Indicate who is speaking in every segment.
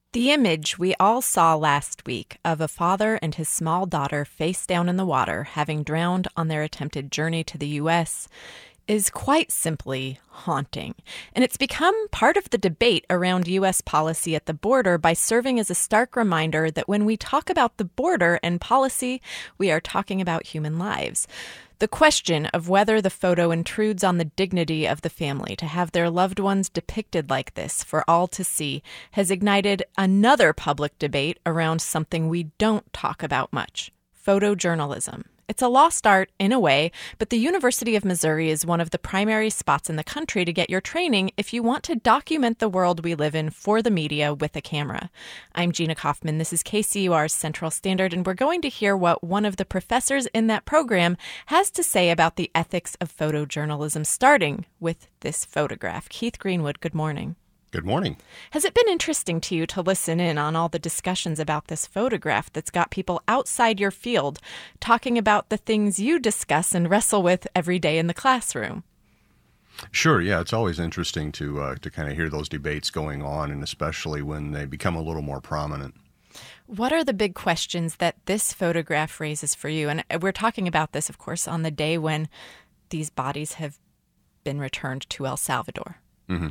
Speaker 1: The image we all saw last week of a father and his small daughter face down in the water, having drowned on their attempted journey to the U.S., is quite simply haunting. And it's become part of the debate around U.S. policy at the border by serving as a stark reminder that when we talk about the border and policy, we are talking about human lives. The question of whether the photo intrudes on the dignity of the family to have their loved ones depicted like this for all to see has ignited another public debate around something we don't talk about much: photojournalism. It's a lost art in a way, but the University of Missouri is one of the primary spots in the country to get your training if you want to document the world we live in for the media with a camera. I'm Gina Kaufman. This is KCUR's Central Standard, and we're going to hear what one of the professors in that program has to say about the ethics of photojournalism, starting with this photograph. Keith Greenwood, good morning.
Speaker 2: Good morning.
Speaker 1: Has it been interesting to you to listen in on all the discussions about this photograph that's got people outside your field talking about the things you discuss and wrestle with every day in the classroom?
Speaker 2: Sure, yeah, it's always interesting to kind of hear those debates going on, and especially when they become a little more prominent.
Speaker 1: What are the big questions that this photograph raises for you? And we're talking about this, of course, on the day when these bodies have been returned to El Salvador.
Speaker 2: Mm-hmm.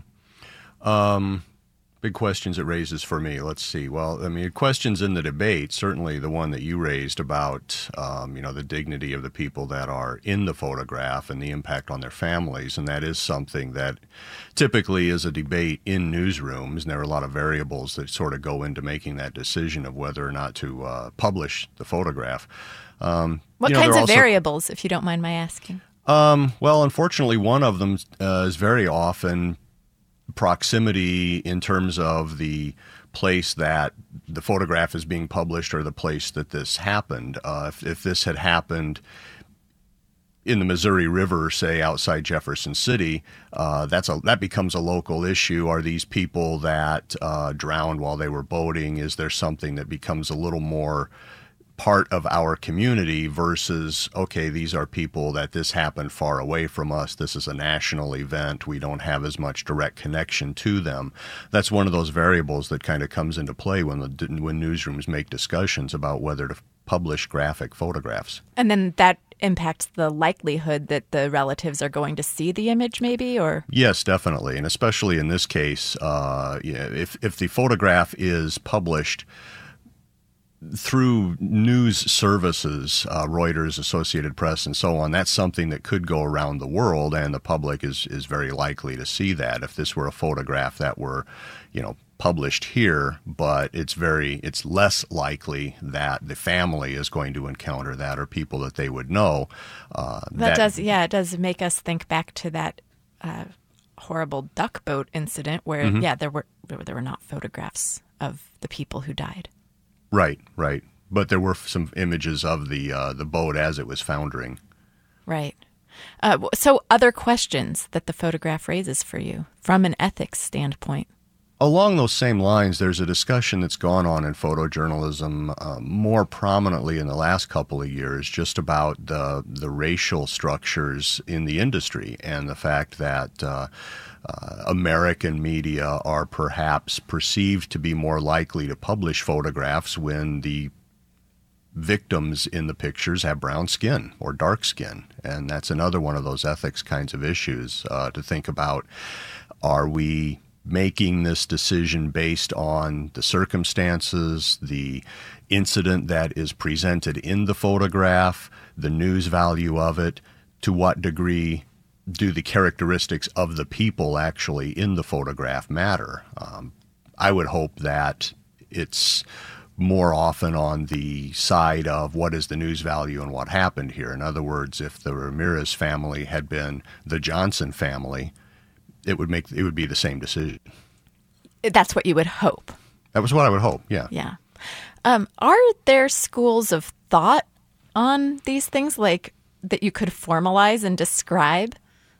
Speaker 2: Big questions it raises for me. Let's see. Well, I mean, questions in the debate, certainly the one that you raised about, the dignity of the people that are in the photograph and the impact on their families. And that is something that typically is a debate in newsrooms. And there are a lot of variables that sort of go into making that decision of whether or not to publish the photograph.
Speaker 1: What kinds of variables, if you don't mind my asking?
Speaker 2: Well, unfortunately, one of them is very often proximity in terms of the place that the photograph is being published or the place that this happened. If this had happened in the Missouri River, say outside Jefferson City, that becomes a local issue. Are these people that drowned while they were boating? Is there something that becomes a little more part of our community versus, okay, these are people that this happened far away from us. This is a national event. We don't have as much direct connection to them. That's one of those variables that kind of comes into play when newsrooms make discussions about whether to publish graphic photographs.
Speaker 1: And then that impacts the likelihood that the relatives are going to see the image, maybe, or?
Speaker 2: Yes, definitely. And especially in this case, if the photograph is published through news services, Reuters, Associated Press, and so on, that's something that could go around the world, and the public is very likely to see that. If this were a photograph that were, published here, but it's less likely that the family is going to encounter that or people that they would know.
Speaker 1: It does make us think back to that horrible duck boat incident where, there were not photographs of the people who died.
Speaker 2: Right. But there were some images of the boat as it was foundering.
Speaker 1: Right. So other questions that the photograph raises for you from an ethics standpoint?
Speaker 2: Along those same lines, there's a discussion that's gone on in photojournalism more prominently in the last couple of years just about the racial structures in the industry and the fact that American media are perhaps perceived to be more likely to publish photographs when the victims in the pictures have brown skin or dark skin. And that's another one of those ethics kinds of issues to think about. Are we making this decision based on the circumstances, the incident that is presented in the photograph, the news value of it? To what degree do the characteristics of the people actually in the photograph matter? I would hope that it's more often on the side of what is the news value and what happened here. In other words, if the Ramirez family had been the Johnson family, it would be the same decision.
Speaker 1: That's what you would hope.
Speaker 2: That was what I would hope, yeah.
Speaker 1: Yeah. Are there schools of thought on these things, like that you could formalize and describe?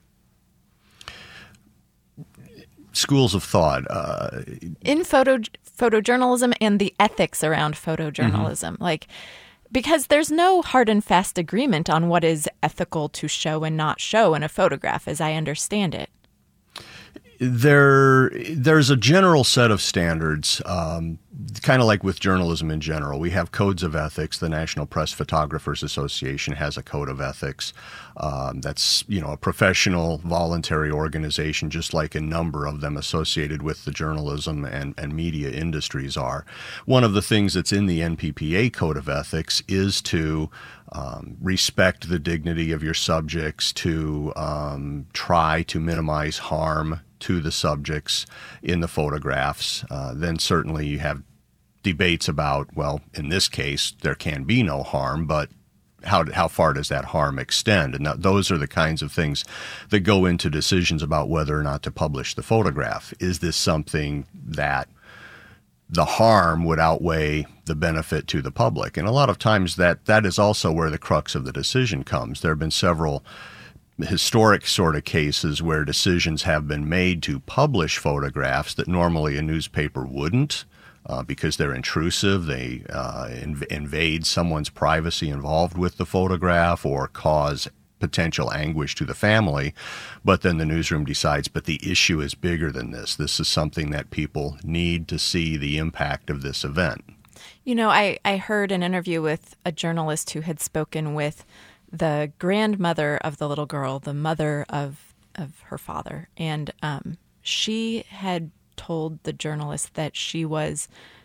Speaker 2: Schools of thought.
Speaker 1: In photojournalism and the ethics around photojournalism. Because there's no hard and fast agreement on what is ethical to show and not show in a photograph, as I understand it.
Speaker 2: There's a general set of standards kind of like with journalism in general, we have codes of ethics. The National Press Photographers Association has a code of ethics. That's, a professional, voluntary organization, just like a number of them associated with the journalism and media industries are. One of the things that's in the NPPA code of ethics is to respect the dignity of your subjects, to try to minimize harm to the subjects in the photographs. Then certainly you have debates about, well, in this case, there can be no harm, but how far does that harm extend? And those are the kinds of things that go into decisions about whether or not to publish the photograph. Is this something that the harm would outweigh the benefit to the public? And a lot of times that is also where the crux of the decision comes. There have been several historic sort of cases where decisions have been made to publish photographs that normally a newspaper wouldn't, because they're intrusive. They invade someone's privacy involved with the photograph or cause potential anguish to the family. But then the newsroom decides, but the issue is bigger than this. This is something that people need to see the impact of this event.
Speaker 1: I heard an interview with a journalist who had spoken with the grandmother of the little girl, the mother of her father. And she had told the journalist that she was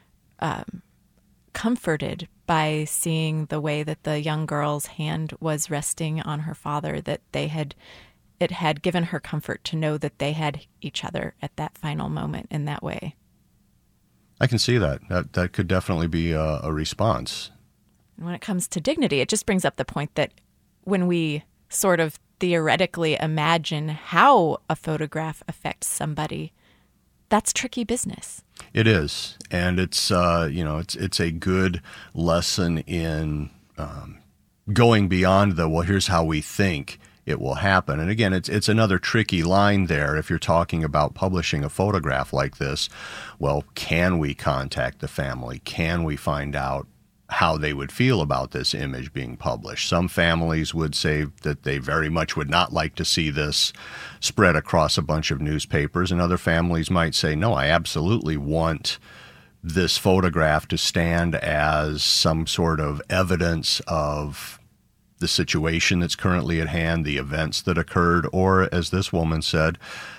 Speaker 1: comforted by seeing the way that the young girl's hand was resting on her father, that it had given her comfort to know that they had each other at that final moment in that way.
Speaker 2: I can see that. That could definitely be a response.
Speaker 1: When it comes to dignity, it just brings up the point that when we sort of theoretically imagine how a photograph affects somebody, that's tricky business.
Speaker 2: It is, and it's it's a good lesson in going beyond the, well, here's how we think it will happen. And again, it's another tricky line there. If you're talking about publishing a photograph like this, well, can we contact the family? Can we find out how they would feel about this image being published? Some families would say that they very much would not like to see this spread across a bunch of newspapers, and other families might say, no, I absolutely want this photograph to stand as some sort of evidence of the situation that's currently at hand, the events that occurred, or as this woman said,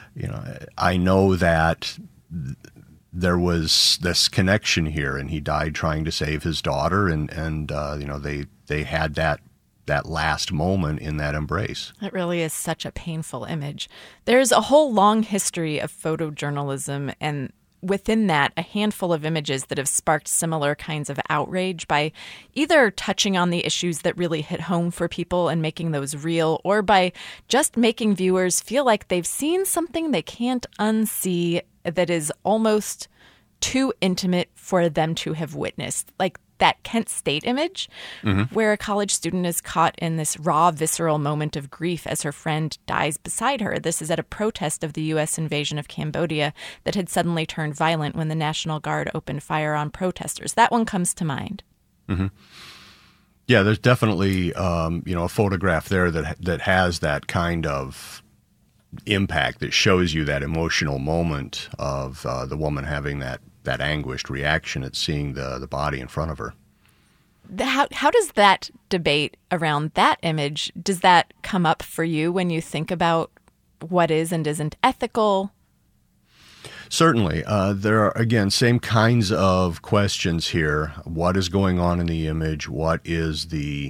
Speaker 2: I know that there was this connection here, and he died trying to save his daughter, and they had that last moment in that embrace.
Speaker 1: It really is such a painful image. There's a whole long history of photojournalism, and within that, a handful of images that have sparked similar kinds of outrage by either touching on the issues that really hit home for people and making those real, or by just making viewers feel like they've seen something they can't unsee that is almost too intimate for them to have witnessed. Like that Kent State image, where a college student is caught in this raw, visceral moment of grief as her friend dies beside her. This is at a protest of the U.S. invasion of Cambodia that had suddenly turned violent when the National Guard opened fire on protesters. That one comes to mind.
Speaker 2: Mm-hmm. Yeah, there's definitely a photograph there that has that kind of impact, that shows you that emotional moment of the woman having that anguished reaction at seeing the body in front of her.
Speaker 1: How does that debate around that image, does that come up for you when you think about what is and isn't ethical?
Speaker 2: Certainly. There are, again, same kinds of questions here. What is going on in the image? What is the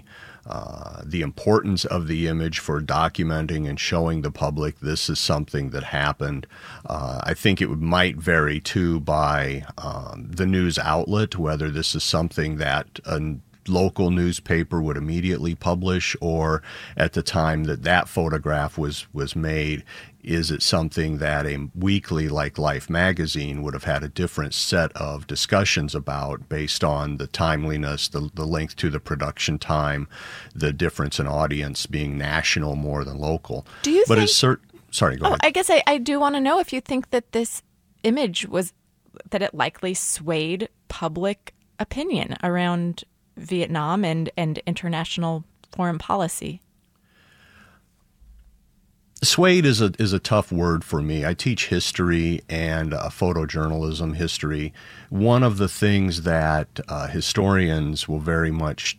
Speaker 2: importance of the image for documenting and showing the public this is something that happened? I think it might vary, too, by the news outlet, whether this is something that a local newspaper would immediately publish, or at the time that photograph was made, is it something that a weekly like Life magazine would have had a different set of discussions about based on the timeliness, the length to the production time, the difference in audience being national more than local?
Speaker 1: Do you think...
Speaker 2: Sorry, go ahead.
Speaker 1: I guess I do want to know if you think that this image that it likely swayed public opinion around Vietnam and international foreign policy.
Speaker 2: Swayed is a tough word for me. I teach history and photojournalism history. One of the things that historians will very much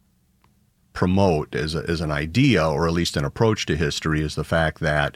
Speaker 2: promote as an idea, or at least an approach to history, is the fact that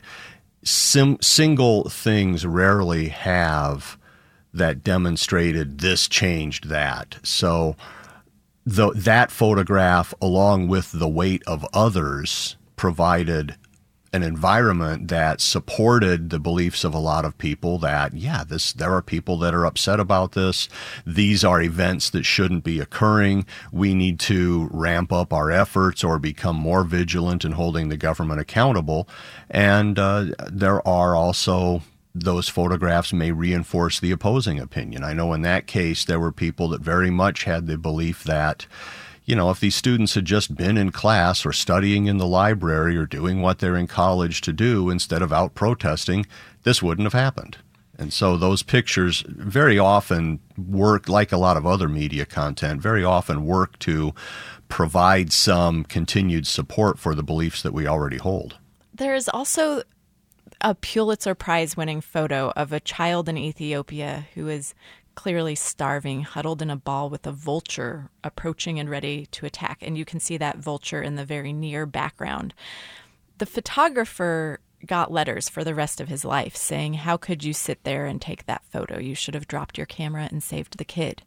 Speaker 2: single things rarely have that demonstrated this changed that. So that photograph, along with the weight of others, provided an environment that supported the beliefs of a lot of people that, there are people that are upset about this. These are events that shouldn't be occurring. We need to ramp up our efforts or become more vigilant in holding the government accountable. And there are also those photographs may reinforce the opposing opinion. I know in that case, there were people that very much had the belief that, if these students had just been in class or studying in the library or doing what they're in college to do instead of out protesting, this wouldn't have happened. And so those pictures very often work, like a lot of other media content, very often work to provide some continued support for the beliefs that we already hold.
Speaker 1: There is also a Pulitzer Prize-winning photo of a child in Ethiopia who is clearly starving, huddled in a ball with a vulture approaching and ready to attack. And you can see that vulture in the very near background. The photographer got letters for the rest of his life saying, "How could you sit there and take that photo? You should have dropped your camera and saved the kid."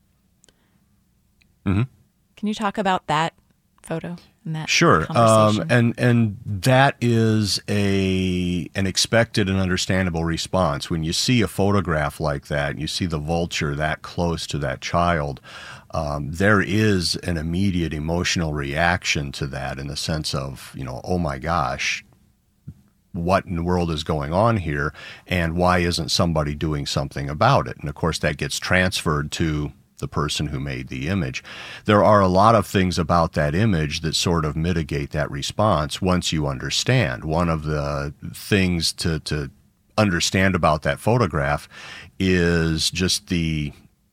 Speaker 2: Mm-hmm.
Speaker 1: Can you talk about that photo and that
Speaker 2: Sure.
Speaker 1: conversation?
Speaker 2: And that is an expected and understandable response. When you see a photograph like that, you see the vulture that close to that child, there is an immediate emotional reaction to that in the sense of, oh my gosh, what in the world is going on here, and why isn't somebody doing something about it? And of course, that gets transferred to the person who made the image. There are a lot of things about that image that sort of mitigate that response once you understand. One of the things to understand about that photograph is just the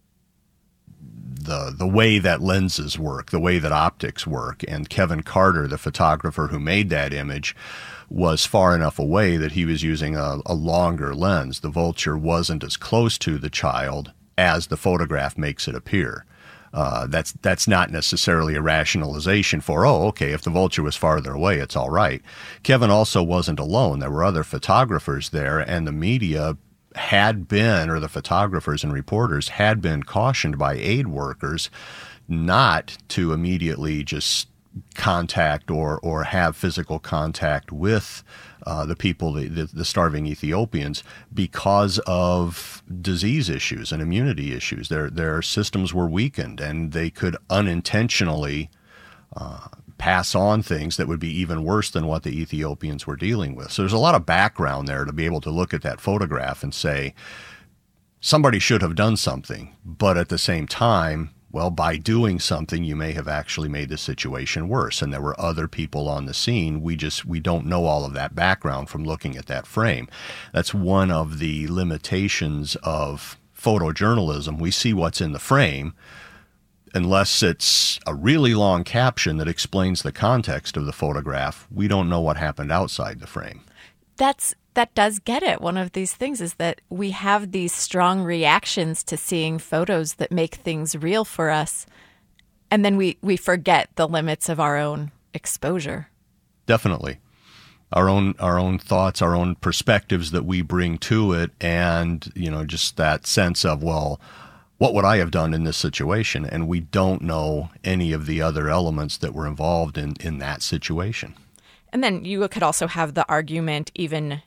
Speaker 2: way that lenses work, the way that optics work. And Kevin Carter, the photographer who made that image, was far enough away that he was using a longer lens. The vulture wasn't as close to the child as the photograph makes it appear. That's not necessarily a rationalization for, if the vulture was farther away, it's all right. Kevin also wasn't alone. There were other photographers there, and the media had been, or the photographers and reporters had been cautioned by aid workers not to immediately just contact or have physical contact with the people, the starving Ethiopians, because of disease issues and immunity issues. Their systems were weakened, and they could unintentionally pass on things that would be even worse than what the Ethiopians were dealing with. So there's a lot of background there to be able to look at that photograph and say, somebody should have done something, but at the same time, well, by doing something, you may have actually made the situation worse. And there were other people on the scene. We don't know all of that background from looking at that frame. That's one of the limitations of photojournalism. We see what's in the frame. Unless it's a really long caption that explains the context of the photograph, we don't know what happened outside the frame.
Speaker 1: That does get it. One of these things is that we have these strong reactions to seeing photos that make things real for us, and then we forget the limits of our own exposure.
Speaker 2: Definitely. Our own thoughts, our own perspectives that we bring to it, and just that sense of, well, what would I have done in this situation? And we don't know any of the other elements that were involved in that situation.
Speaker 1: And then you could also have the argument, even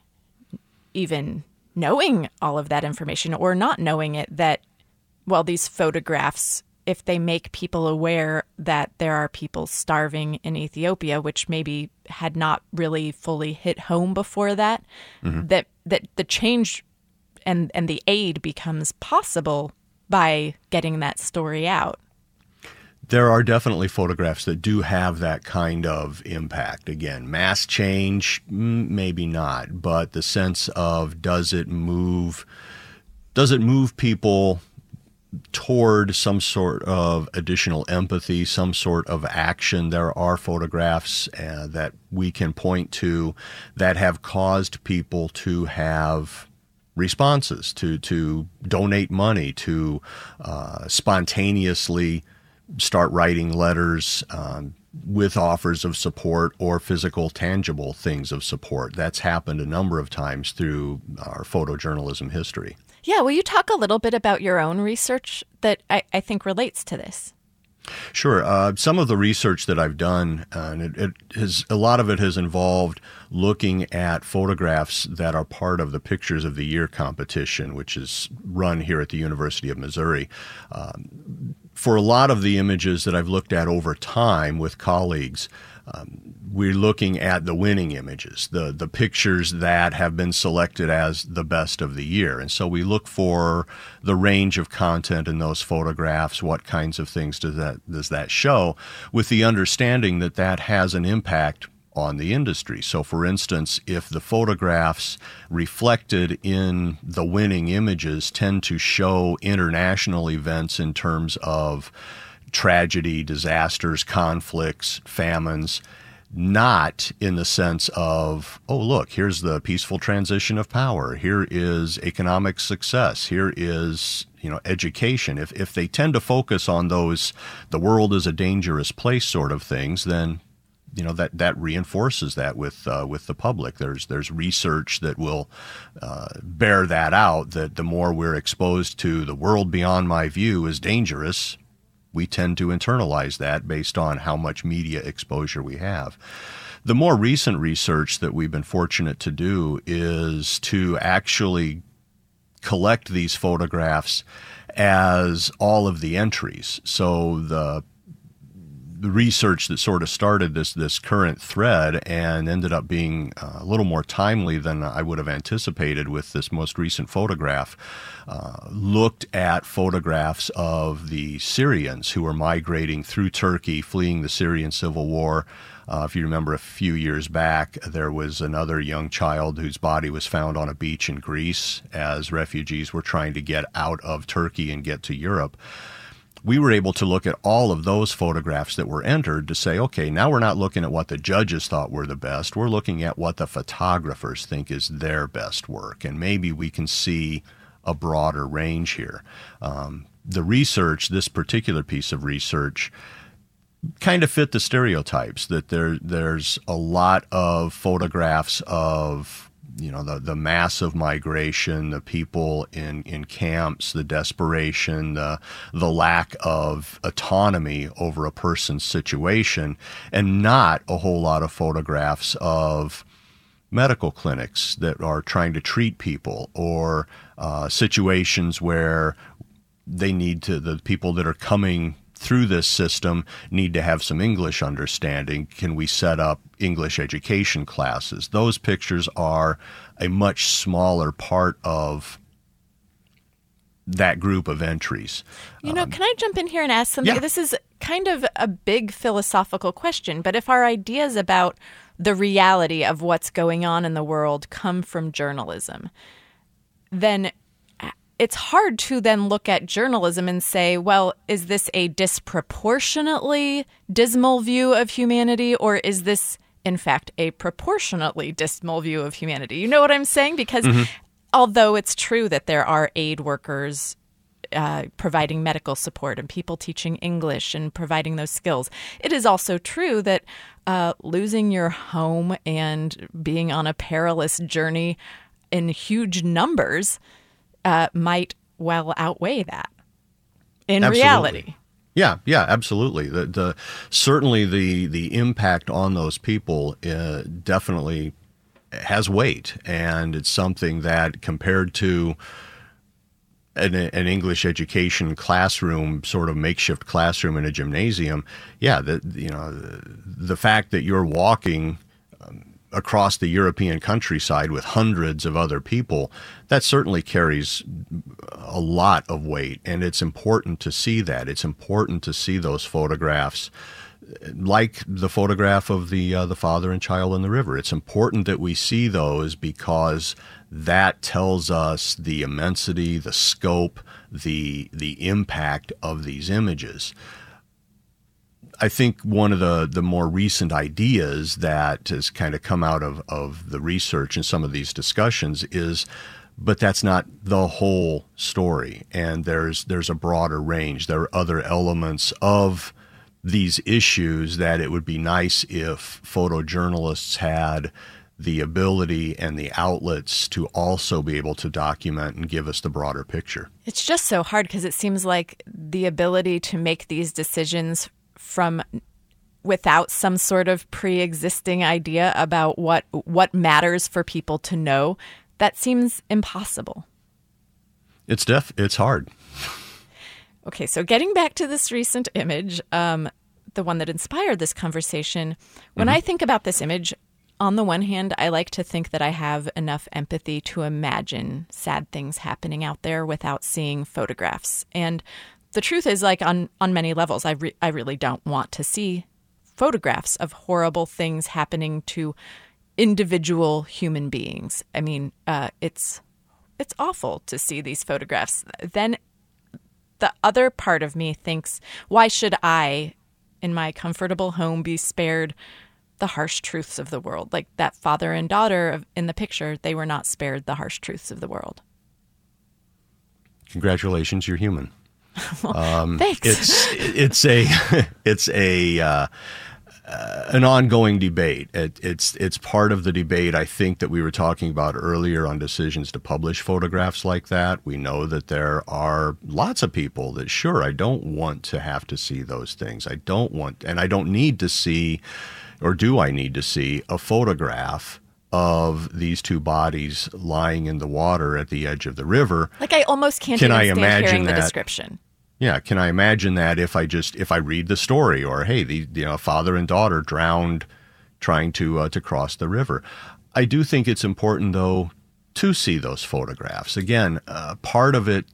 Speaker 1: knowing all of that information or not knowing it, that, well, these photographs, if they make people aware that there are people starving in Ethiopia, which maybe had not really fully hit home before that, that the change and the aid becomes possible by getting that story out.
Speaker 2: There are definitely photographs that do have that kind of impact. Again, mass change, maybe not, but the sense of does it move people toward some sort of additional empathy, some sort of action. There are photographs that we can point to that have caused people to have responses, to donate money, to spontaneously start writing letters with offers of support or physical, tangible things of support. That's happened a number of times through our photojournalism history.
Speaker 1: Yeah, will you talk a little bit about your own research that I think relates to this?
Speaker 2: Sure. Some of the research that I've done, and a lot of it has involved looking at photographs that are part of the Pictures of the Year competition, which is run here at the University of Missouri. For a lot of the images that I've looked at over time with colleagues, we're looking at the winning images, the pictures that have been selected as the best of the year. And so we look for the range of content in those photographs, what kinds of things does that show, with the understanding that that has an impact on the industry. So for instance, if the photographs reflected in the winning images tend to show international events in terms of tragedy, disasters, conflicts, famines, not in the sense of, oh, look, here's the peaceful transition of power. Here is economic success. Here is, education. If they tend to focus on those, the world is a dangerous place sort of things, then, that reinforces that with the public. There's research that will bear that out, that the more we're exposed to the world beyond my view is dangerous, we tend to internalize that based on how much media exposure we have. The more recent research that we've been fortunate to do is to actually collect these photographs as all of the entries. So the research that sort of started this current thread and ended up being a little more timely than I would have anticipated with this most recent photograph, looked at photographs of the Syrians who were migrating through Turkey, fleeing the Syrian civil war. If you remember, a few years back, there was another young child whose body was found on a beach in Greece as refugees were trying to get out of Turkey and get to Europe. We were able to look at all of those photographs that were entered to say, okay, now we're not looking at what the judges thought were the best. We're looking at what the photographers think is their best work. And maybe we can see a broader range here. The research, this particular piece of research, kind of fit the stereotypes that there's a lot of photographs of the massive migration, the people in camps, the desperation, the lack of autonomy over a person's situation, and not a whole lot of photographs of medical clinics that are trying to treat people, or situations where the people that are coming through this system need to have some English understanding. Can we set up English education classes? Those pictures are a much smaller part of that group of entries.
Speaker 1: Can I jump in here and ask something?
Speaker 2: Yeah.
Speaker 1: This is kind of a big philosophical question, but if our ideas about the reality of what's going on in the world come from journalism, then it's hard to then look at journalism and say, well, is this a disproportionately dismal view of humanity, or is this, in fact, a proportionately dismal view of humanity? You know what I'm saying? Because although it's true that there are aid workers providing medical support and people teaching English and providing those skills, it is also true that losing your home and being on a perilous journey in huge numbers might well outweigh that in
Speaker 2: Absolutely.
Speaker 1: Reality.
Speaker 2: Yeah, absolutely. Certainly the impact on those people definitely has weight, and it's something that, compared to an English education classroom, sort of makeshift classroom in a gymnasium, the fact that you're walking across the European countryside with hundreds of other people, that certainly carries a lot of weight, and it's important to see that. It's important to see those photographs, like the photograph of the father and child in the river. It's important that we see those because that tells us the immensity, the scope, the impact of these images. I think one of the more recent ideas that has kind of come out of the research and some of these discussions is, but that's not the whole story, and there's a broader range. There are other elements of these issues that it would be nice if photojournalists had the ability and the outlets to also be able to document and give us the broader picture.
Speaker 1: It's just so hard because it seems like the ability to make these decisions from without some sort of pre-existing idea about what matters for people to know, that seems impossible.
Speaker 2: It's hard.
Speaker 1: Okay, so getting back to this recent image, the one that inspired this conversation, when I think about this image, on the one hand, I like to think that I have enough empathy to imagine sad things happening out there without seeing photographs. And the truth is, like, on many levels, I really don't want to see photographs of horrible things happening to individual human beings. I mean, it's awful to see these photographs. Then the other part of me thinks, why should I, in my comfortable home, be spared the harsh truths of the world? Like that father and daughter in the picture, they were not spared the harsh truths of the world.
Speaker 2: Congratulations, you're human.
Speaker 1: Well, thanks.
Speaker 2: It's an ongoing debate. It's part of the debate, I think, that we were talking about earlier on decisions to publish photographs like that. We know that there are lots of people that, sure, I don't want to have to see those things. I don't need to see, or do I need to see, a photograph of these two bodies lying in the water at the edge of the river.
Speaker 1: Like, I almost can't even stand hearing the description.
Speaker 2: Yeah, can I imagine that if I read the story, or hey, the father and daughter drowned trying to cross the river. I do think it's important, though, to see those photographs. Again, part of it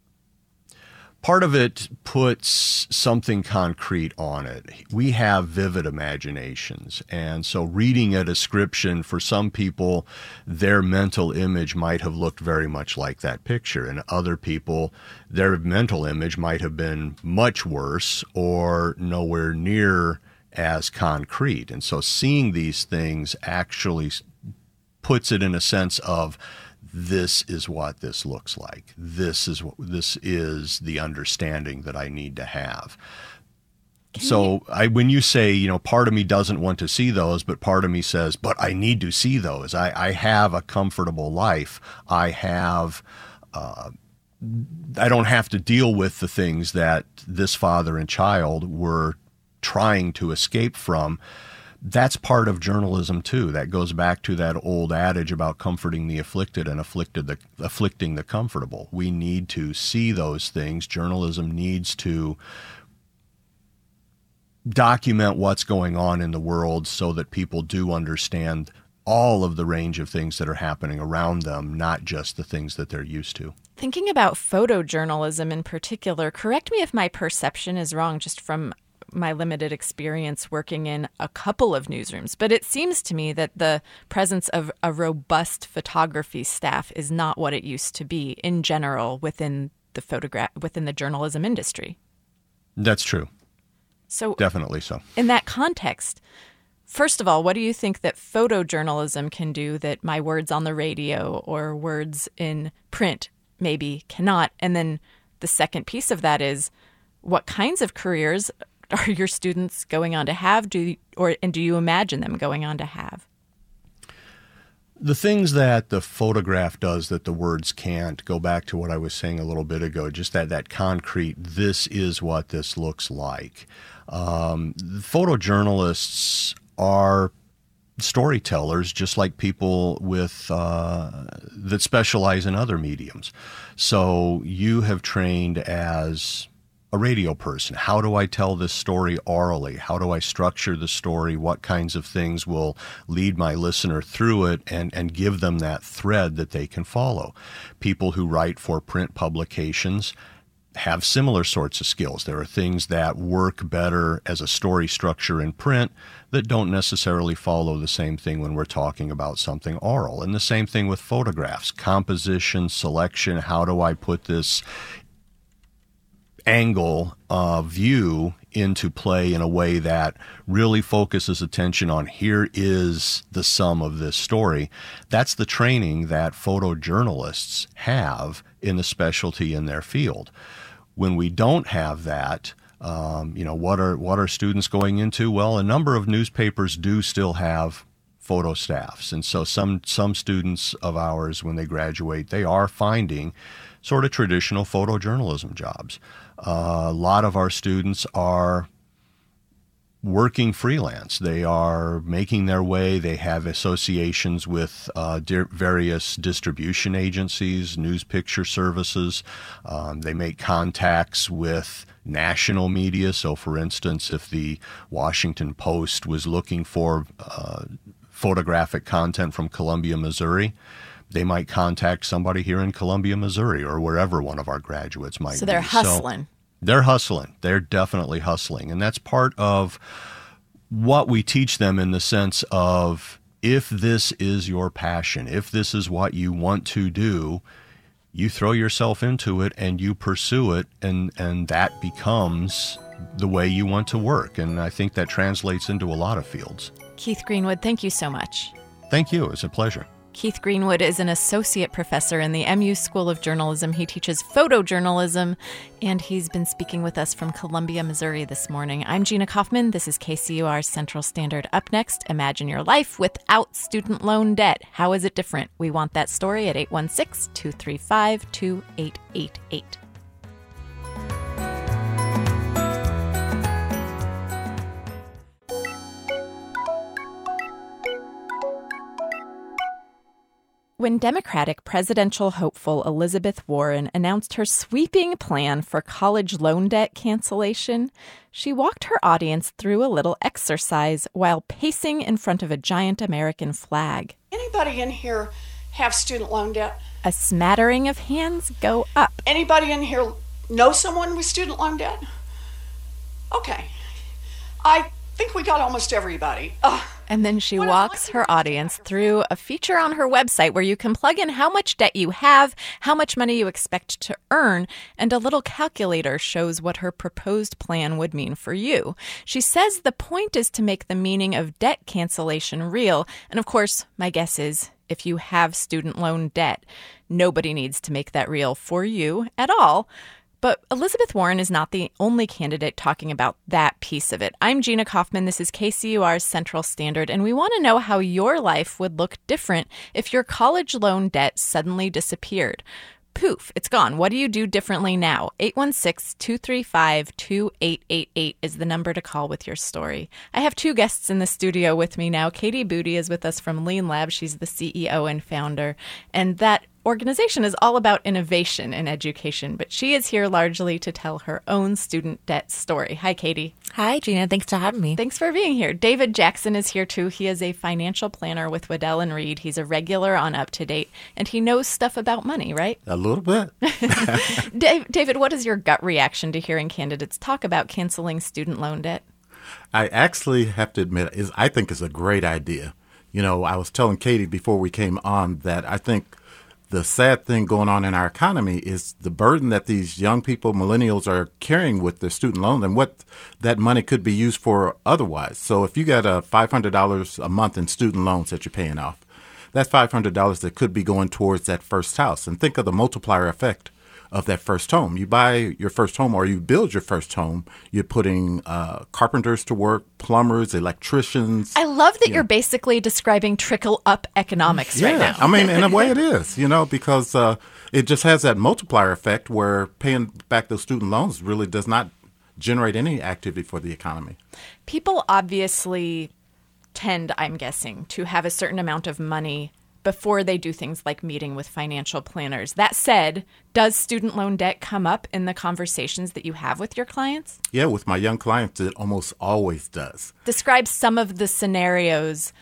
Speaker 2: puts something concrete on it. We have vivid imaginations, and so reading a description, for some people, their mental image might have looked very much like that picture, and other people, their mental image might have been much worse or nowhere near as concrete. And so seeing these things actually puts it in a sense of, this is what this looks like. This is the understanding that I need to have. When you say, part of me doesn't want to see those, but part of me says, but I need to see those. I have a comfortable life. I don't have to deal with the things that this father and child were trying to escape from. That's part of journalism, too. That goes back to that old adage about comforting the afflicted and afflicting the comfortable. We need to see those things. Journalism needs to document what's going on in the world so that people do understand all of the range of things that are happening around them, not just the things that they're used to.
Speaker 1: Thinking about photojournalism in particular, correct me if my perception is wrong, just from my limited experience working in a couple of newsrooms, but it seems to me that the presence of a robust photography staff is not what it used to be in general within the journalism industry.
Speaker 2: That's true.
Speaker 1: So
Speaker 2: definitely so.
Speaker 1: In that context, first of all, what do you think that photojournalism can do that my words on the radio or words in print maybe cannot? And then the second piece of that is, what kinds of careers are your students going on to have? Do you imagine them going on to have?
Speaker 2: The things that the photograph does that the words can't, go back to what I was saying a little bit ago, just that concrete, this is what this looks like. Photojournalists are storytellers, just like people that specialize in other mediums. So you have trained as a radio person. How do I tell this story orally? How do I structure the story? What kinds of things will lead my listener through it and give them that thread that they can follow? People who write for print publications have similar sorts of skills. There are things that work better as a story structure in print that don't necessarily follow the same thing when we're talking about something oral. And the same thing with photographs. Composition, selection, how do I put this angle view into play in a way that really focuses attention on here is the sum of this story. That's the training that photojournalists have in the specialty in their field. When we don't have that, what are students going into? Well, a number of newspapers do still have photo staffs, and so some students of ours, when they graduate, they are finding sort of traditional photojournalism jobs. A lot of our students are working freelance. They are making their way. They have associations with various distribution agencies, news picture services. They make contacts with national media. So, for instance, if the Washington Post was looking for photographic content from Columbia, Missouri, they might contact somebody here in Columbia, Missouri, or wherever one of our graduates might be.
Speaker 1: So they're hustling.
Speaker 2: They're hustling. They're definitely hustling. And that's part of what we teach them, in the sense of, if this is your passion, if this is what you want to do, you throw yourself into it and you pursue it, and that becomes the way you want to work. And I think that translates into a lot of fields.
Speaker 1: Keith Greenwood, thank you so much.
Speaker 2: Thank you. It's a pleasure.
Speaker 1: Keith Greenwood is an associate professor in the MU School of Journalism. He teaches photojournalism, and he's been speaking with us from Columbia, Missouri this morning. I'm Gina Kaufman. This is KCUR Central Standard. Up next, imagine your life without student loan debt. How is it different? We want that story at 816-235-2888. When Democratic presidential hopeful Elizabeth Warren announced her sweeping plan for college loan debt cancellation, she walked her audience through a little exercise while pacing in front of a giant American flag.
Speaker 3: Anybody in here have student loan debt?
Speaker 1: A smattering of hands go up.
Speaker 3: Anybody in here know someone with student loan debt? Okay. I think we got almost everybody.
Speaker 1: And then she walks her audience through a feature on her website where you can plug in how much debt you have, how much money you expect to earn, and a little calculator shows what her proposed plan would mean for you. She says the point is to make the meaning of debt cancellation real. And of course, my guess is if you have student loan debt, nobody needs to make that real for you at all. But Elizabeth Warren is not the only candidate talking about that piece of it. I'm Gina Kaufman. This is KCUR's Central Standard, and we want to know how your life would look different if your college loan debt suddenly disappeared. Poof, it's gone. What do you do differently now? 816-235-2888 is the number to call with your story. I have two guests in the studio with me now. Katie Booty is with us from Lean Lab. She's the CEO and founder, and that organization is all about innovation in education, but she is here largely to tell her own student debt story. Hi, Katie.
Speaker 4: Hi, Gina. Thanks for having me.
Speaker 1: Thanks for being here. David Jackson is here, too. He is a financial planner with Waddell & Reed. He's a regular on Up to Date, and he knows stuff about money, right?
Speaker 5: A little bit.
Speaker 1: David, what is your gut reaction to hearing candidates talk about canceling student loan debt?
Speaker 5: I actually have to admit, I think it's a great idea. You know, I was telling Katie before we came on that I think the sad thing going on in our economy is the burden that these young people, millennials, are carrying with their student loan and what that money could be used for otherwise. So if you got $500 a month in student loans that you're paying off, that's $500 that could be going towards that first house. And think of the multiplier effect of that first home. You buy your first home or you build your first home, you're putting carpenters to work, plumbers, electricians.
Speaker 1: I love that you're basically describing trickle-up economics right now.
Speaker 5: I mean, in a way it is, because it just has that multiplier effect where paying back those student loans really does not generate any activity for the economy.
Speaker 1: People obviously tend, I'm guessing, to have a certain amount of money before they do things like meeting with financial planners. That said, does student loan debt come up in the conversations that you have with your clients?
Speaker 5: Yeah, with my young clients, it almost always does.
Speaker 1: Describe some of the scenarios,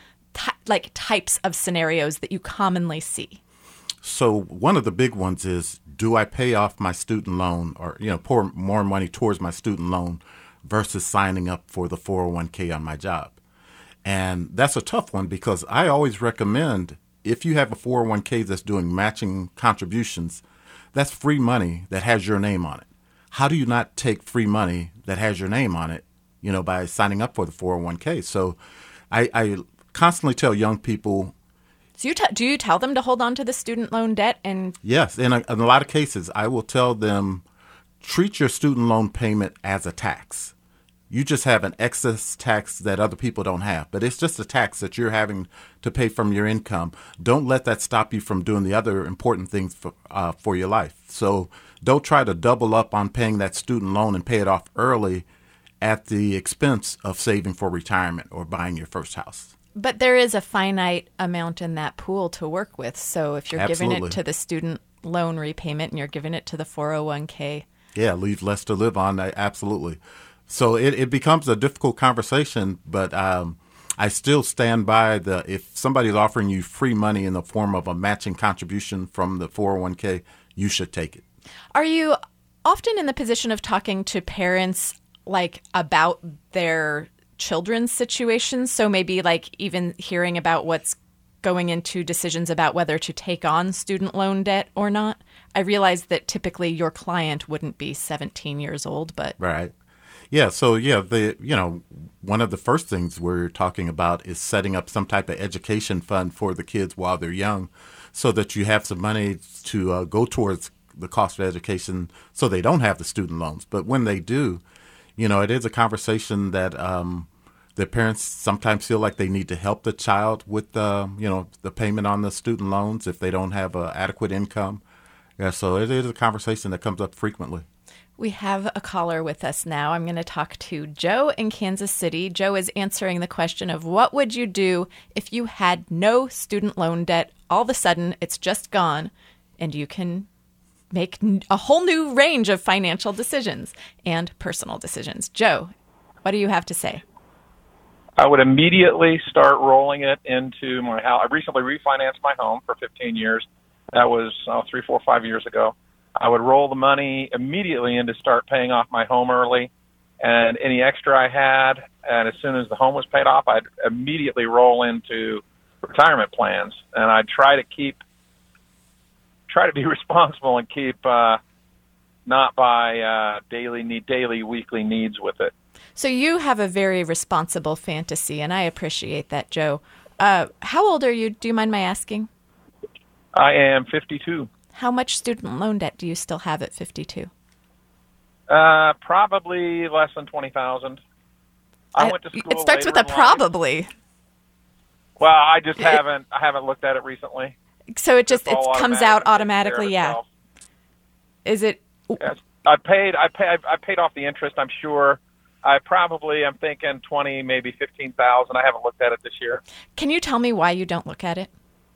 Speaker 1: types of scenarios that you commonly see.
Speaker 5: So one of the big ones is, do I pay off my student loan or, pour more money towards my student loan versus signing up for the 401k on my job? And that's a tough one because I always recommend, if you have a 401k that's doing matching contributions, that's free money that has your name on it. how do you not take free money that has your name on it, by signing up for the 401k? So I constantly tell young people.
Speaker 1: So do you tell them to hold on to the student loan debt? And
Speaker 5: yes, in a lot of cases, I will tell them, treat your student loan payment as a tax. You just have an excess tax that other people don't have, but it's just a tax that you're having to pay from your income. Don't let that stop you from doing the other important things for your life. So don't try to double up on paying that student loan and pay it off early at the expense of saving for retirement or buying your first house.
Speaker 1: But there is a finite amount in that pool to work with. So if you're
Speaker 5: Absolutely.
Speaker 1: giving it to the student loan repayment and you're giving it to the 401k.
Speaker 5: Yeah, leave less to live on. Absolutely. So it becomes a difficult conversation, but I still stand by if somebody's offering you free money in the form of a matching contribution from the 401k, you should take it.
Speaker 1: Are you often in the position of talking to parents about their children's situations? So maybe even hearing about what's going into decisions about whether to take on student loan debt or not? I realize that typically your client wouldn't be 17 years old, but...
Speaker 5: Right. Yeah. So, one of the first things we're talking about is setting up some type of education fund for the kids while they're young so that you have some money to go towards the cost of education so they don't have the student loans. But when they do, it is a conversation that the parents sometimes feel like they need to help the child with the payment on the student loans if they don't have adequate income. Yeah, so it is a conversation that comes up frequently.
Speaker 1: We have a caller with us now. I'm going to talk to Joe in Kansas City. Joe is answering the question of what would you do if you had no student loan debt? All of a sudden, it's just gone, and you can make a whole new range of financial decisions and personal decisions. Joe, what do you have to say?
Speaker 6: I would immediately start rolling it into my house. I recently refinanced my home for 15 years. That was 3, 4, 5 years ago. I would roll the money immediately in to start paying off my home early, and any extra I had, and as soon as the home was paid off, I'd immediately roll into retirement plans. And I'd try to be responsible and keep not by daily, weekly needs with it.
Speaker 1: So you have a very responsible fantasy, and I appreciate that, Joe. How old are you? Do you mind my asking?
Speaker 6: I am 52.
Speaker 1: How much student loan debt do you still have at 52?
Speaker 6: Probably less than $20,000. I went to school.
Speaker 1: It starts with a probably.
Speaker 6: Well, I just haven't looked at it recently.
Speaker 1: So it comes out automatically. Yeah. Is it?
Speaker 6: Yes. I paid off the interest. I'm sure. I'm thinking 20, maybe 15,000. I haven't looked at it this year.
Speaker 1: Can you tell me why you don't look at it?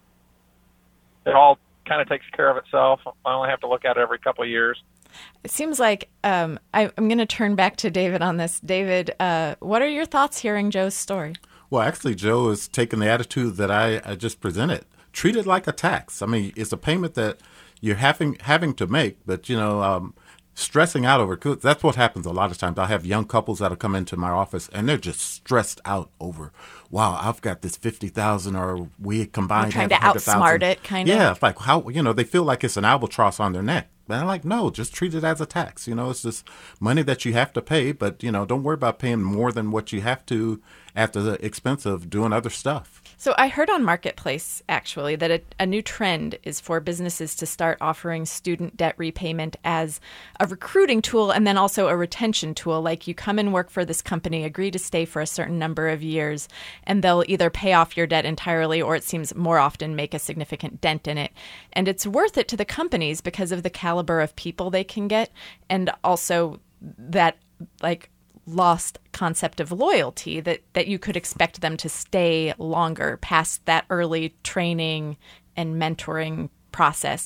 Speaker 6: It all kind of takes care of itself. I only have to look at it every couple of years.
Speaker 1: It seems like I'm going to turn back to David on this. David, what are your thoughts hearing Joe's story?
Speaker 5: Well, actually, Joe is taking the attitude that I just presented. Treat it like a tax. I mean, it's a payment that you're having to make, but, stressing out over it. That's what happens a lot of times. I'll have young couples that'll come into my office, and they're just stressed out over, wow, I've got this $50,000, or we combined
Speaker 1: have $100,000. Trying to outsmart it, kind of.
Speaker 5: Yeah, it's like how they feel like it's an albatross on their neck. But I'm like, no, just treat it as a tax. It's just money that you have to pay, but don't worry about paying more than what you have to at the expense of doing other stuff.
Speaker 1: So I heard on Marketplace, actually, that a new trend is for businesses to start offering student debt repayment as a recruiting tool and then also a retention tool. Like you come and work for this company, agree to stay for a certain number of years, and they'll either pay off your debt entirely or, it seems more often, make a significant dent in it. And it's worth it to the companies because of the caliber of people they can get, and also that lost concept of loyalty that you could expect them to stay longer past that early training and mentoring process.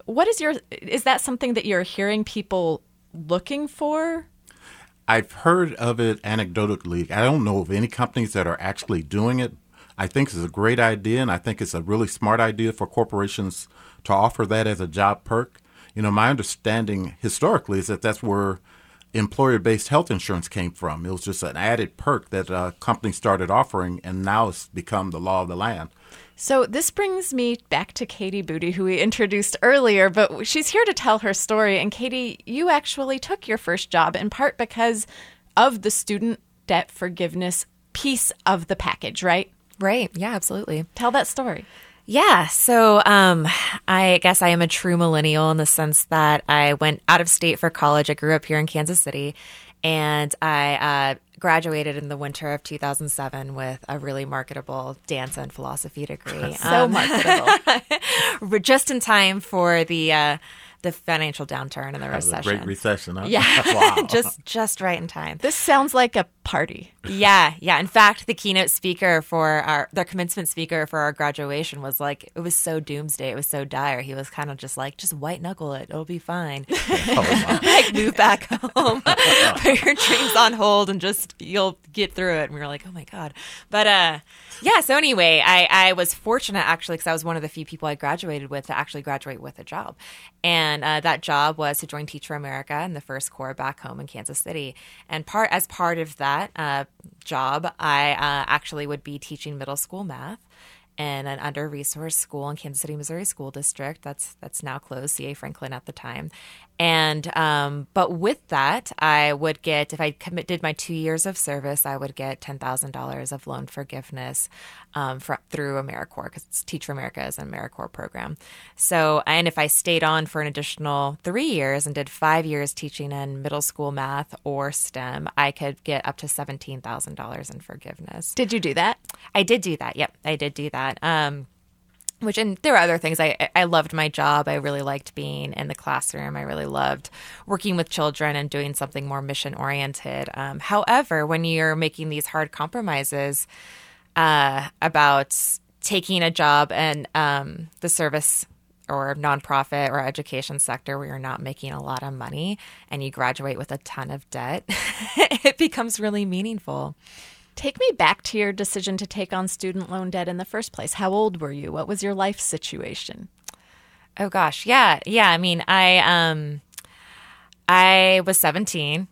Speaker 1: Is that something that you're hearing people looking for?
Speaker 5: I've heard of it anecdotally. I don't know of any companies that are actually doing it. I think it's a great idea, and I think it's a really smart idea for corporations to offer that as a job perk. My understanding historically is that that's where employer-based health insurance came from. It was just an added perk that companies started offering, and now it's become the law of the land.
Speaker 1: So this brings me back to Katie Booty, who we introduced earlier, but she's here to tell her story. And Katie, you actually took your first job in part because of the student debt forgiveness piece of the package, right?
Speaker 4: Right. Yeah, absolutely.
Speaker 1: Tell that story.
Speaker 4: Yeah. So I guess I am a true millennial in the sense that I went out of state for college. I grew up here in Kansas City, and I graduated in the winter of 2007 with a really marketable dance and philosophy degree.
Speaker 1: So marketable.
Speaker 4: Just in time for the financial downturn and the recession.
Speaker 5: The Great Recession, huh?
Speaker 4: Yeah.
Speaker 5: Wow.
Speaker 4: just right in time.
Speaker 1: This sounds like a party.
Speaker 4: Yeah. In fact, the keynote speaker for the commencement speaker for our graduation was like, it was so doomsday. It was so dire. He was kind of just like, just white knuckle it. It'll be fine. Like, move back home, put your dreams on hold, and just you'll get through it. And we were like, oh my God. But yeah. So anyway, I was fortunate actually because I was one of the few people I graduated with to actually graduate with a job. And that job was to join Teach for America in the First Corps back home in Kansas City. And as part of that job, I actually would be teaching middle school math in an under-resourced school in Kansas City, Missouri School District. That's now closed, C.A. Franklin at the time. And but with that, I would get, if I did my 2 years of service, I would get $10,000 of loan forgiveness through AmeriCorps, because Teach for America is an AmeriCorps program. So, and if I stayed on for an additional 3 years and did 5 years teaching in middle school math or STEM, I could get up to $17,000 in forgiveness.
Speaker 1: Did you do that?
Speaker 4: I did do that. Yep, I did do that. And there were other things. I loved my job. I really liked being in the classroom. I really loved working with children and doing something more mission oriented. However, when you're making these hard compromises about taking a job in the service or nonprofit or education sector where you're not making a lot of money and you graduate with a ton of debt, it becomes really meaningful.
Speaker 1: Take me back to your decision to take on student loan debt in the first place. How old were you? What was your life situation?
Speaker 4: Oh gosh, yeah. I mean, I was 17.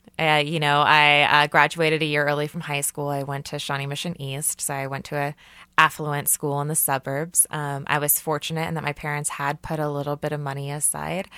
Speaker 4: I graduated a year early from high school. I went to Shawnee Mission East, so I went to a affluent school in the suburbs. I was fortunate in that my parents had put a little bit of money aside.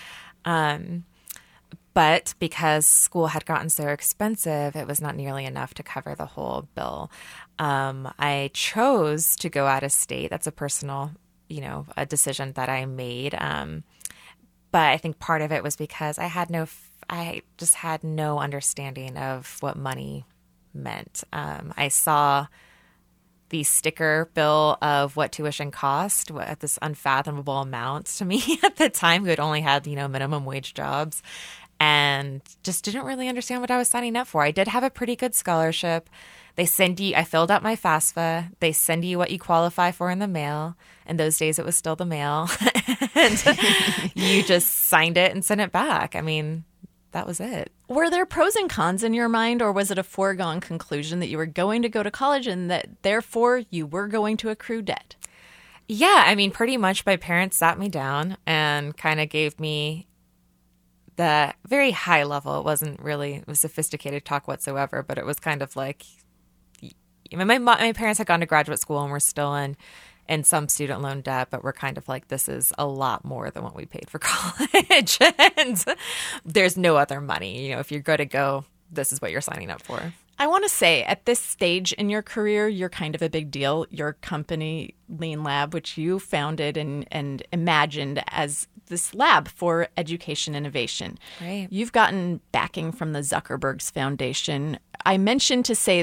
Speaker 4: But because school had gotten so expensive, it was not nearly enough to cover the whole bill. I chose to go out of state. That's a personal, a decision that I made. But I think part of it was because I just had no understanding of what money meant. I saw the sticker bill of what tuition cost at this unfathomable amount to me at the time, who had only had, minimum wage jobs, and just didn't really understand what I was signing up for. I did have a pretty good scholarship. I filled out my FAFSA. They send you what you qualify for in the mail. In those days, it was still the mail. And you just signed it and sent it back. I mean, that was it.
Speaker 1: Were there pros and cons in your mind, or was it a foregone conclusion that you were going to go to college and that therefore you were going to accrue debt?
Speaker 4: Yeah, I mean, pretty much my parents sat me down and kind of gave me the very high level. It wasn't really a sophisticated talk whatsoever, but it was kind of like, my parents had gone to graduate school and were still in some student loan debt, but we're kind of like, this is a lot more than what we paid for college. And there's no other money. If you're going to go, this is what you're signing up for.
Speaker 1: I want to say at this stage in your career, you're kind of a big deal. Your company, Lean Lab, which you founded and imagined as this lab for education innovation.
Speaker 4: Right.
Speaker 1: You've gotten backing from the Zuckerberg's Foundation. I mention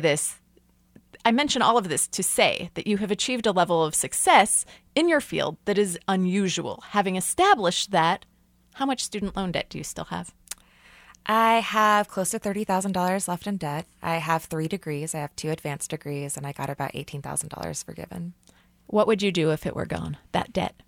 Speaker 1: all of this to say that you have achieved a level of success in your field that is unusual. Having established that, how much student loan debt do you still have?
Speaker 4: I have close to $30,000 left in debt. I have 3 degrees. I have 2 advanced degrees, and I got about $18,000 forgiven.
Speaker 1: What would you do if it were gone, that debt?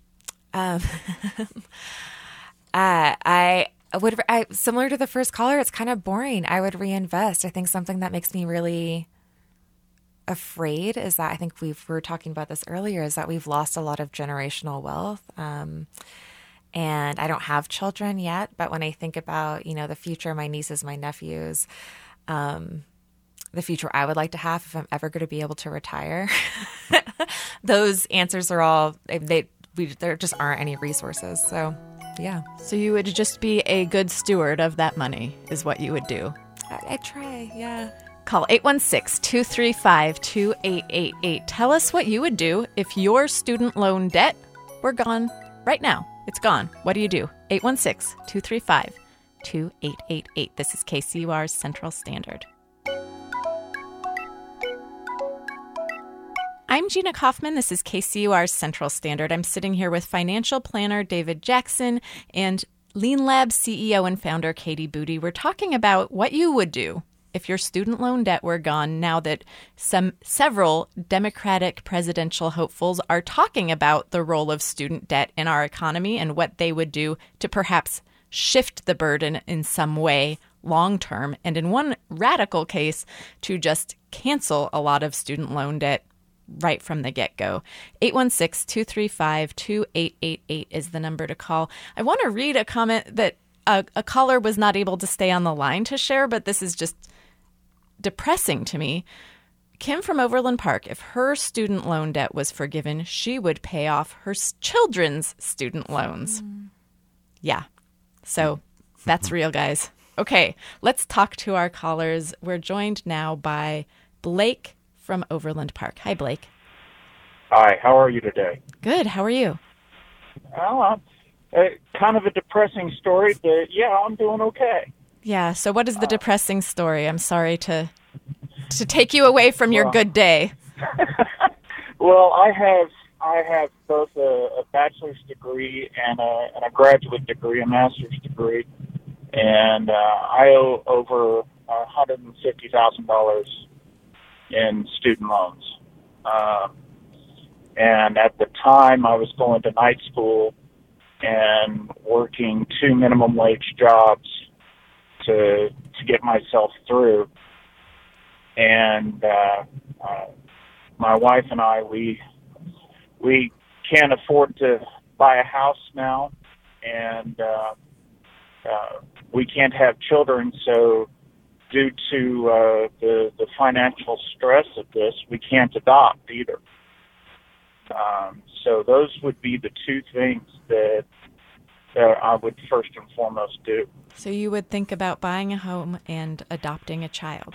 Speaker 4: I would, similar to the first caller, it's kind of boring. I would reinvest. I think something that makes me really afraid is that, I think we were talking about this earlier, is that we've lost a lot of generational wealth. And I don't have children yet, but when I think about, the future, my nieces, my nephews, the future I would like to have if I'm ever going to be able to retire, those answers are all, there just aren't any resources. So, yeah.
Speaker 1: So you would just be a good steward of that money is what you would do.
Speaker 4: I try, yeah.
Speaker 1: Call 816-235-2888. Tell us what you would do if your student loan debt were gone right now. It's gone. What do you do? 816-235-2888. This is KCUR's Central Standard. I'm Gina Kaufman. This is KCUR's Central Standard. I'm sitting here with financial planner David Jackson and Lean Lab CEO and founder Katie Booty. We're talking about what you would do if your student loan debt were gone now that several Democratic presidential hopefuls are talking about the role of student debt in our economy and what they would do to perhaps shift the burden in some way long term, and in one radical case, to just cancel a lot of student loan debt right from the get-go. 816-235-2888 is the number to call. I want to read a comment that a caller was not able to stay on the line to share, but this is just depressing to me. Kim from Overland Park, if her student loan debt was forgiven, she would pay off her children's student loans. Yeah. So that's real, guys. Okay, let's talk to our callers. We're joined now by Blake from Overland Park. Hi, Blake.
Speaker 7: Hi, how are you today?
Speaker 1: Good. How are you?
Speaker 7: Well, kind of a depressing story, but yeah, I'm doing okay.
Speaker 1: Yeah. So what is the depressing story? I'm sorry to take you away from your good day.
Speaker 7: Well, I have both a bachelor's degree and a graduate degree, a master's degree, and I owe over $150,000 in student loans. And at the time, I was going to night school and working 2 minimum wage jobs to get myself through. And my wife and I, we can't afford to buy a house now, and we can't have children. So due to the financial stress of this, we can't adopt either. So those would be the two things that I would first and foremost do.
Speaker 1: So you would think about buying a home and adopting a child.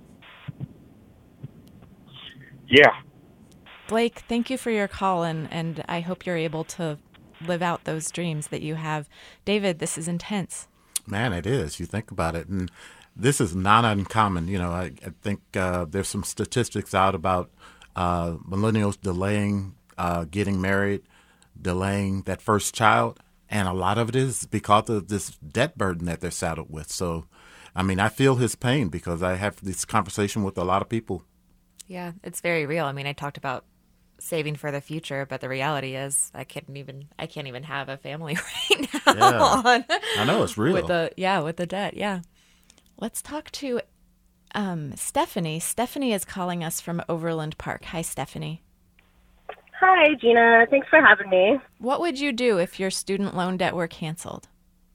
Speaker 7: Yeah.
Speaker 1: Blake, thank you for your call, and I hope you're able to live out those dreams that you have. David, this is intense.
Speaker 5: Man, it is. You think about it. And this is not uncommon. You know, I think there's some statistics out about millennials delaying getting married, delaying that first child. And a lot of it is because of this debt burden that they're saddled with. So, I mean, I feel his pain because I have this conversation with a lot of people.
Speaker 4: Yeah, it's very real. I mean, I talked about saving for the future, but the reality is I can't even have a family right now.
Speaker 5: Yeah. I know, it's real.
Speaker 4: With the debt. Yeah.
Speaker 1: Let's talk to Stephanie. Stephanie is calling us from Overland Park. Hi, Stephanie.
Speaker 8: Hi, Gina. Thanks for having me.
Speaker 1: What would you do if your student loan debt were canceled?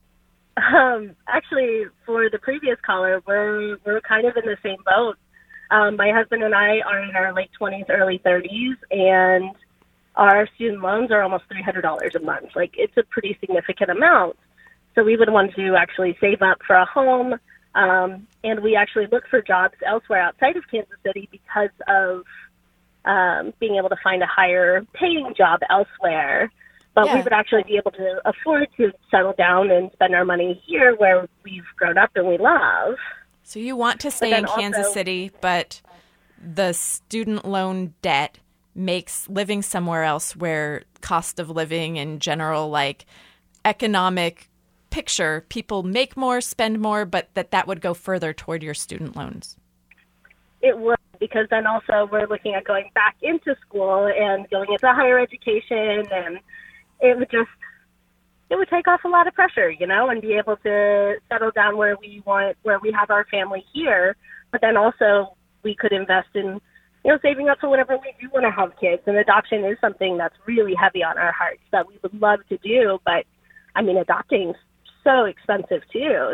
Speaker 8: Actually, for the previous caller, we're kind of in the same boat. My husband and I are in our late 20s, early 30s, and our student loans are almost $300 a month. Like, it's a pretty significant amount. So we would want to actually save up for a home, and we actually look for jobs elsewhere outside of Kansas City because of being able to find a higher paying job elsewhere. But we would actually be able to afford to settle down and spend our money here where we've grown up and we love.
Speaker 1: So you want to stay in Kansas City, but the student loan debt makes living somewhere else where cost of living and general like economic picture, people make more, spend more, but that would go further toward your student loans.
Speaker 8: It would, because then also we're looking at going back into school and going into higher education, and it would take off a lot of pressure, you know, and be able to settle down where we have our family here. But then also we could invest in, you know, saving up for whenever we do want to have kids. And adoption is something that's really heavy on our hearts that we would love to do. But I mean, adopting's so expensive too that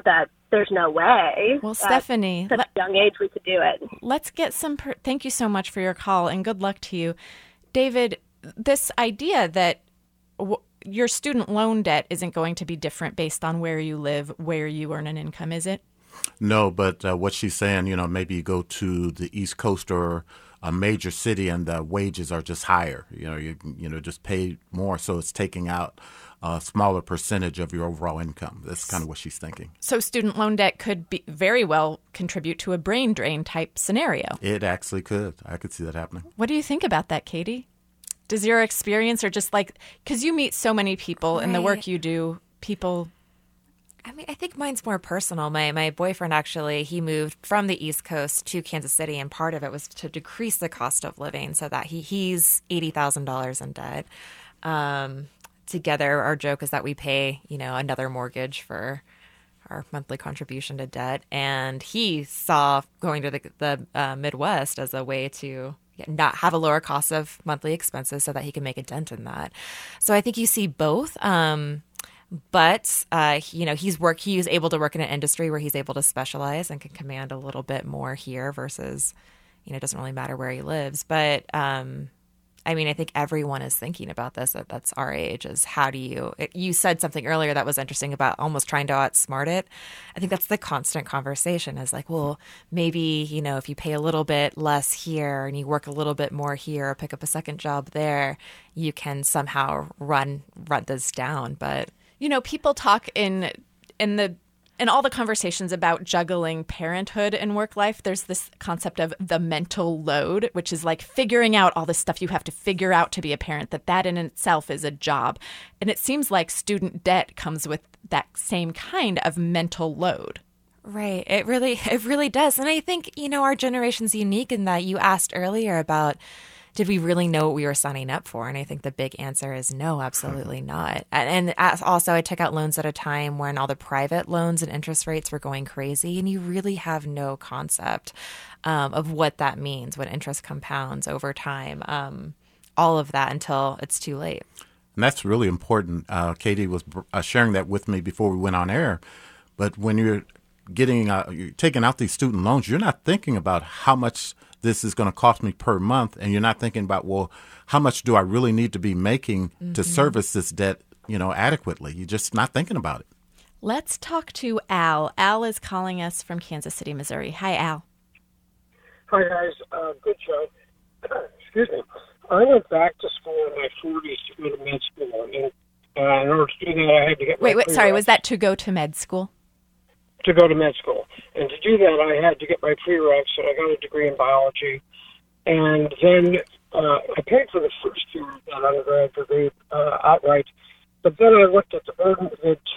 Speaker 8: there's no way.
Speaker 1: Well, Stephanie,
Speaker 8: at such a young age we could do it.
Speaker 1: Let's get some. Thank you so much for your call, and good luck to you, David. This idea that your student loan debt isn't going to be different based on where you live, where you earn an income, is it?
Speaker 5: No, but what she's saying, maybe you go to the East Coast or a major city and the wages are just higher. You just pay more, so it's taking out a smaller percentage of your overall income. That's kind of what she's thinking.
Speaker 1: So student loan debt could be very well contribute to a brain drain type scenario.
Speaker 5: It actually could. I could see that happening.
Speaker 1: What do you think about that, Katie? Does your experience, or just because you meet so many people in the work you do, people...
Speaker 4: I mean, I think mine's more personal. My boyfriend, actually, he moved from the East Coast to Kansas City, and part of it was to decrease the cost of living so that he's $80,000 in debt. Together, our joke is that we pay, another mortgage for our monthly contribution to debt. And he saw going to the Midwest as a way to not have a lower cost of monthly expenses so that he can make a dent in that. So I think you see both. But he was able to work in an industry where he's able to specialize and can command a little bit more here versus, it doesn't really matter where he lives. But I think everyone is thinking about this that's our age, is how do you said something earlier that was interesting about almost trying to outsmart it. I think that's the constant conversation is like, well, maybe, if you pay a little bit less here and you work a little bit more here or pick up a second job there, you can somehow run this down. But
Speaker 1: people talk in all the conversations about juggling parenthood and work life. There's this concept of the mental load, which is like figuring out all the stuff you have to figure out to be a parent, that in itself is a job. And it seems like student debt comes with that same kind of mental load.
Speaker 4: Right. It really does. And I think, our generation's unique in that you asked earlier about, did we really know what we were signing up for? And I think the big answer is no, absolutely not. And also, I took out loans at a time when all the private loans and interest rates were going crazy, and you really have no concept of what that means when interest compounds over time, all of that until it's too late.
Speaker 5: And that's really important. Katie was sharing that with me before we went on air. But when you're you're taking out these student loans, you're not thinking about how much this is going to cost me per month, and you're not thinking about, well, how much do I really need to be making to service this debt, adequately? You're just not thinking about it.
Speaker 1: Let's talk to Al. Al is calling us from Kansas City, Missouri. Hi, Al.
Speaker 9: Hi, guys. Good show. Excuse me. I went back to school in my 40s to go to med school, and in order to do that, I had to get
Speaker 1: Wait, sorry, was that to go to med school?
Speaker 9: To go to med school. And to do that, I had to get my prereqs, and I got a degree in biology. And then I paid for the first year of that undergrad degree outright. But then I looked at the burden,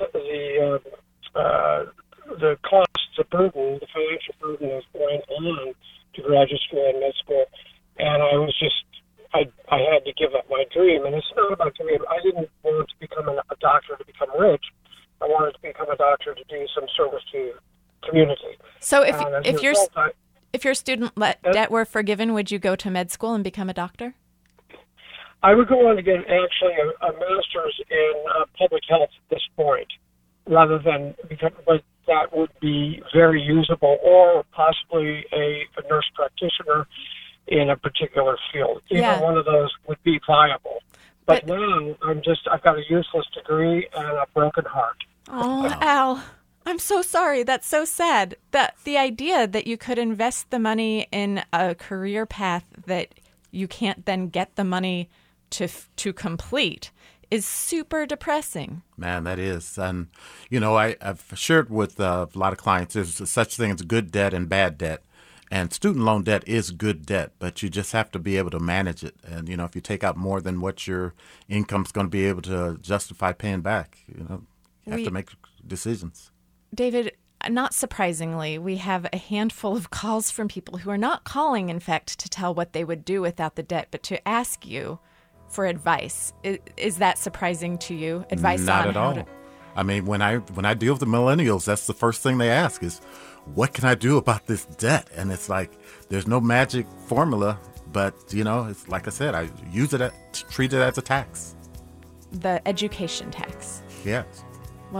Speaker 9: the costs, the burden, the financial burden of going on to graduate school and med school. And I was just, I had to give up my dream. And it's not about dream. I didn't want to become a doctor to become rich. I wanted to become a doctor to do some service to the community.
Speaker 1: So if your student debt were forgiven, would you go to med school and become a doctor?
Speaker 9: I would go on to get actually a master's in public health at this point, rather than but that would be very usable, or possibly a nurse practitioner in a particular field. Either one of those would be viable. But now I've got a useless degree and a broken heart.
Speaker 1: Oh, Al, I'm so sorry. That's so sad. The idea that you could invest the money in a career path that you can't then get the money to complete is super depressing.
Speaker 5: Man, that is. And, I've shared with a lot of clients, there's such thing as good debt and bad debt. And student loan debt is good debt, but you just have to be able to manage it. And, if you take out more than what your income's going to be able to justify paying back, you have to make decisions.
Speaker 1: David, not surprisingly, we have a handful of calls from people who are not calling, in fact, to tell what they would do without the debt, but to ask you for advice. Is that surprising to you? Advice
Speaker 5: Not
Speaker 1: on
Speaker 5: at
Speaker 1: how
Speaker 5: all.
Speaker 1: to...
Speaker 5: I mean, when I deal with the millennials, that's the first thing they ask is, what can I do about this debt? And it's like, there's no magic formula, but, it's like I said, I use it, treat it as a tax.
Speaker 1: The education tax.
Speaker 5: Yes.
Speaker 1: Well,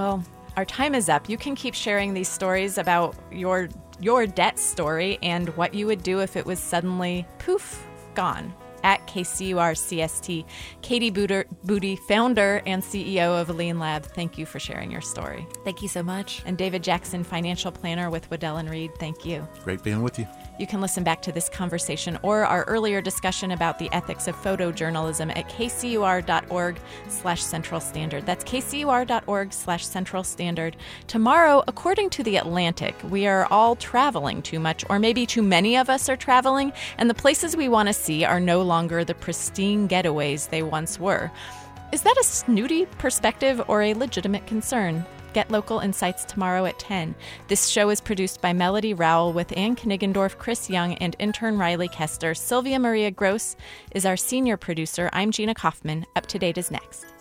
Speaker 1: Our time is up. You can keep sharing these stories about your debt story and what you would do if it was suddenly, poof, gone. At KCUR-CST. Katie Boody, founder and CEO of Lean Lab, thank you for sharing your story.
Speaker 4: Thank you so much.
Speaker 1: And David Jackson, financial planner with Waddell & Reed, thank you.
Speaker 5: Great being with you.
Speaker 1: You can listen back to this conversation or our earlier discussion about the ethics of photojournalism at kcur.org/Central Standard. That's kcur.org/Central Standard. Tomorrow, according to The Atlantic, we are all traveling too much, or maybe too many of us are traveling, and the places we want to see are no longer the pristine getaways they once were. Is that a snooty perspective or a legitimate concern? Get local insights tomorrow at 10. This show is produced by Melody Rowell with Ann Kniggendorf, Chris Young, and intern Riley Kester. Sylvia Maria Gross is our senior producer. I'm Gina Kaufman. Up to Date is next.